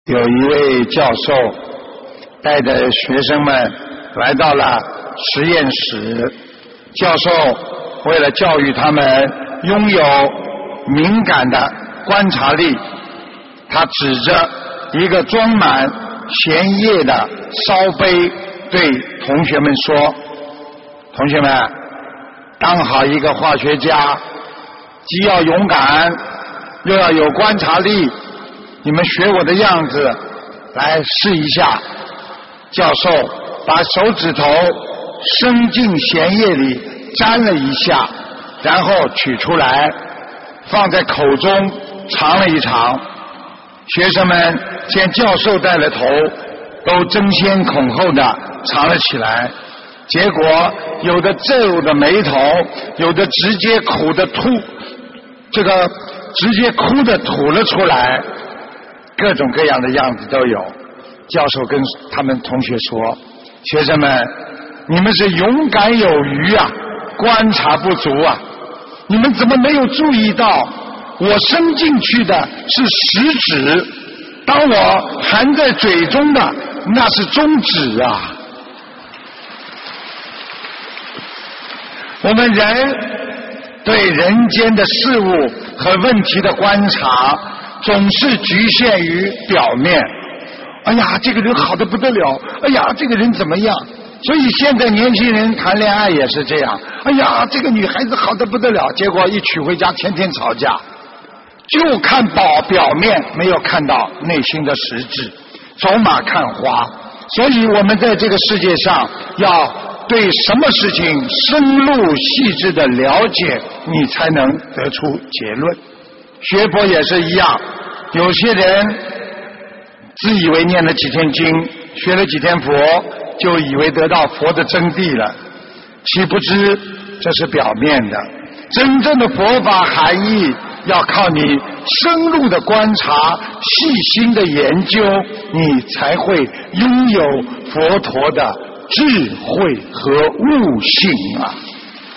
有一位教授带着学生们来到了实验室，教授为了教育他们拥有敏感的观察力，他指着一个装满咸液的烧杯对同学们说，同学们，当好一个化学家，既要勇敢又要有观察力，你们学我的样子来试一下。教授把手指头伸进咸液里沾了一下，然后取出来放在口中尝了一尝。学生们见教授带了头，都争先恐后的尝了起来，结果有的皱着眉头，有的直接哭的吐了出来，各种各样的样子都有。教授跟他们同学说，学生们，你们是勇敢有余啊，观察不足啊，你们怎么没有注意到我伸进去的是食指，当我含在嘴中的那是中指啊。我们人对人间的事物和问题的观察总是局限于表面，哎呀这个人好得不得了，哎呀这个人怎么样，所以现在年轻人谈恋爱也是这样，哎呀这个女孩子好得不得了，结果一娶回家天天吵架，就看表面，没有看到内心的实质，走马看花。所以我们在这个世界上要对什么事情深入细致的了解，你才能得出结论。学佛也是一样，有些人自以为念了几天经，学了几天佛，就以为得到佛的真谛了，岂不知这是表面的。真正的佛法含义要靠你深入的观察，细心的研究，你才会拥有佛陀的智慧和悟性啊。